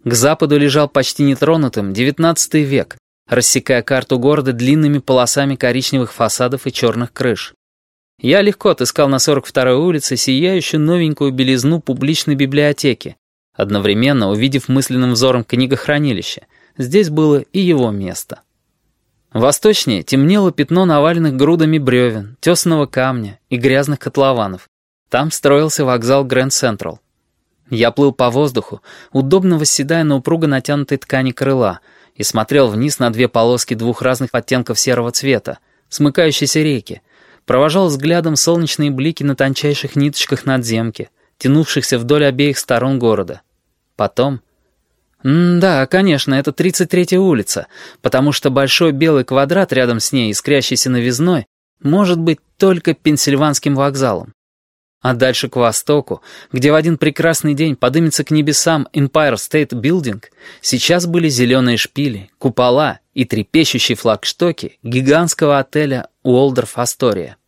К западу лежал почти нетронутым XIX век, рассекая карту города длинными полосами коричневых фасадов и черных крыш. Я легко отыскал на 42-й улице сияющую новенькую белизну публичной библиотеки, одновременно увидев мысленным взором книгохранилище. Здесь было и его место. Восточнее темнело пятно наваленных грудами бревен, тесаного камня и грязных котлованов. Там строился вокзал Грэнд Централ. Я плыл по воздуху, удобно восседая на упруго натянутой ткани крыла, и смотрел вниз на две полоски двух разных оттенков серого цвета, смыкающиеся реки, провожал взглядом солнечные блики на тончайших ниточках надземки, тянувшихся вдоль обеих сторон города. Потом... Да, конечно, это 33-я улица, потому что большой белый квадрат рядом с ней, искрящийся новизной, может быть только Пенсильванским вокзалом. А дальше к востоку, где в один прекрасный день подымется к небесам Empire State Building, сейчас были зеленые шпили, купола и трепещущие флагштоки гигантского отеля Уолдорф Астория.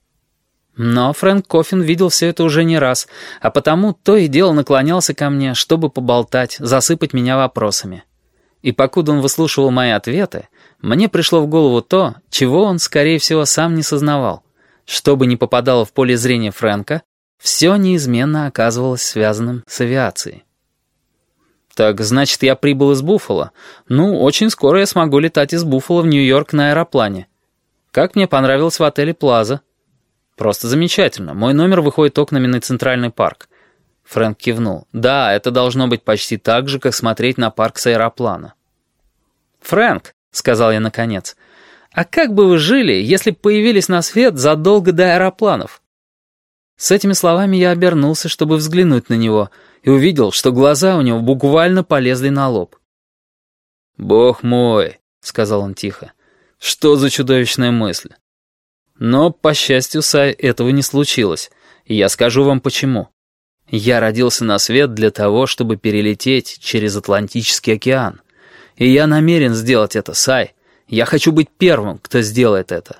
Но Фрэнк Коффин видел все это уже не раз, а потому то и дело наклонялся ко мне, чтобы поболтать, засыпать меня вопросами. И покуда он выслушивал мои ответы, мне пришло в голову то, чего он, скорее всего, сам не сознавал. Что бы ни попадало в поле зрения Фрэнка, все неизменно оказывалось связанным с авиацией. «Так, значит, я прибыл из Буффало? Ну, очень скоро я смогу летать из Буффало в Нью-Йорк на аэроплане. Как мне понравилось в отеле «Плаза». «Просто замечательно. Мой номер выходит окнами на Центральный парк». Фрэнк кивнул. «Да, это должно быть почти так же, как смотреть на парк с аэроплана». «Фрэнк», — сказал я наконец, — «а как бы вы жили, если бы появились на свет задолго до аэропланов?» С этими словами я обернулся, чтобы взглянуть на него, и увидел, что глаза у него буквально полезли на лоб. «Бог мой», — сказал он тихо, — «что за чудовищная мысль?» Но, по счастью, Сай, этого не случилось, и я скажу вам почему. Я родился на свет для того, чтобы перелететь через Атлантический океан. И я намерен сделать это, Сай. Я хочу быть первым, кто сделает это.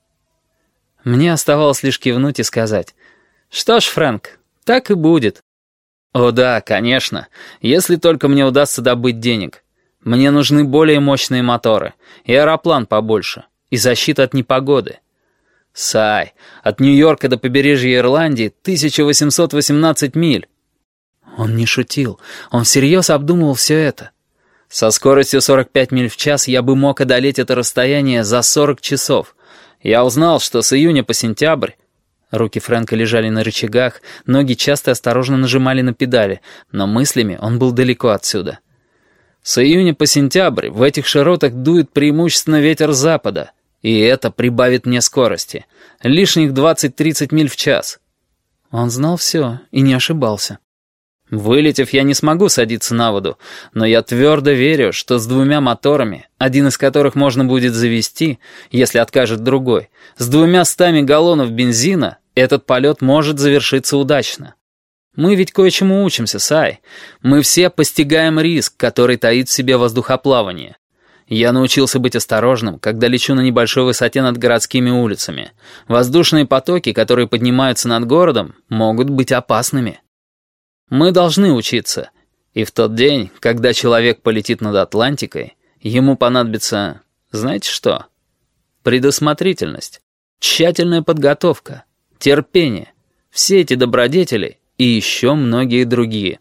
Мне оставалось лишь кивнуть и сказать: «Что ж, Фрэнк, так и будет». «О да, конечно, если только мне удастся добыть денег. Мне нужны более мощные моторы, и аэроплан побольше, и защита от непогоды». «Сай, от Нью-Йорка до побережья Ирландии 1818 миль». Он не шутил, он всерьез обдумывал все это. Со скоростью 45 миль в час я бы мог одолеть это расстояние за 40 часов. Я узнал, что с июня по сентябрь... Руки Фрэнка лежали на рычагах, ноги часто и осторожно нажимали на педали, но мыслями он был далеко отсюда. С июня по сентябрь в этих широтах дует преимущественно ветер с запада, и это прибавит мне скорости. Лишних 20-30 миль в час. Он знал все и не ошибался. Вылетев, я не смогу садиться на воду, но я твердо верю, что с двумя моторами, один из которых можно будет завести, если откажет другой, с 200 галлонов бензина, этот полет может завершиться удачно. Мы ведь кое-чему учимся, Сай. Мы все постигаем риск, который таит в себе воздухоплавание. Я научился быть осторожным, когда лечу на небольшой высоте над городскими улицами. Воздушные потоки, которые поднимаются над городом, могут быть опасными. Мы должны учиться. И в тот день, когда человек полетит над Атлантикой, ему понадобится, знаете что? Предусмотрительность, тщательная подготовка, терпение. Все эти добродетели и еще многие другие.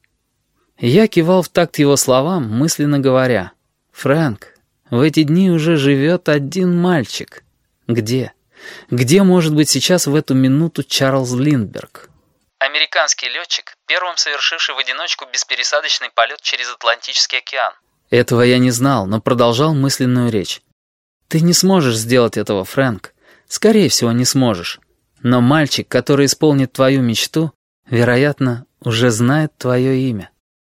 Я кивал в такт его словам, мысленно говоря: «Фрэнк, в эти дни уже живет один мальчик. Где? Где может быть сейчас в эту минуту Чарльз Линдберг?» Американский летчик, первым совершивший в одиночку беспересадочный полет через Атлантический океан. Этого я не знал, но продолжал мысленную речь. «Ты не сможешь сделать этого, Фрэнк. Скорее всего, не сможешь. Но мальчик, который исполнит твою мечту, вероятно, уже знает твое имя».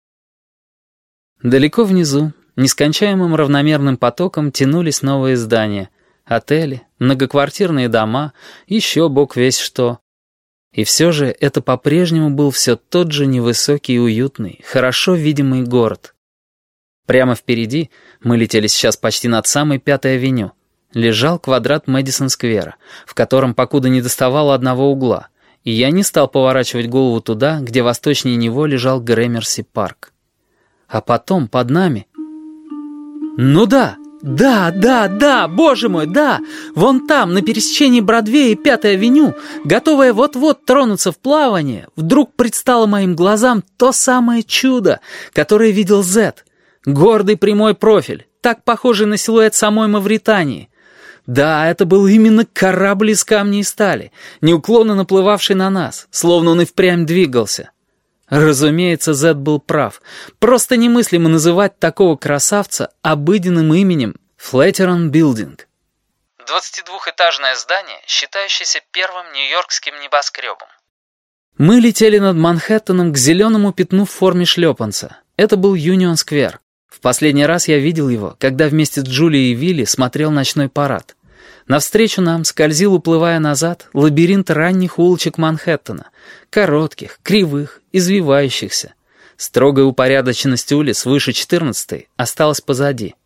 Далеко внизу, нескончаемым равномерным потоком тянулись новые здания, отели, многоквартирные дома, еще бог весть что. И все же это по-прежнему был все тот же невысокий и уютный, хорошо видимый город. Прямо впереди, мы летели сейчас почти над самой 5-й авеню, лежал квадрат Мэдисон-сквера, в котором покуда не доставало одного угла, и я не стал поворачивать голову туда, где восточнее него лежал Грэмерси-парк. А потом под нами... Ну да, боже мой, да! Вон там, на пересечении Бродвея и 5-й авеню, готовая вот-вот тронуться в плавание, вдруг предстало моим глазам то самое чудо, которое видел Зет. Гордый прямой профиль, так похожий на силуэт самой Мавритании. Да, это был именно корабль из камня и стали, неуклонно наплывавший на нас, словно он и впрямь двигался. Разумеется, Зет был прав. Просто немыслимо называть такого красавца обыденным именем Flatiron Building. 22-этажное здание, считающееся первым нью-йоркским небоскребом. Мы летели над Манхэттеном к зеленому пятну в форме шлепанца. Это был Юнион-сквер. В последний раз я видел его, когда вместе с Джулией и Вилли смотрел ночной парад. Навстречу нам скользил, уплывая назад, лабиринт ранних улочек Манхэттена. Коротких, кривых, извивающихся. Строгая упорядоченность улиц выше 14-й осталась позади.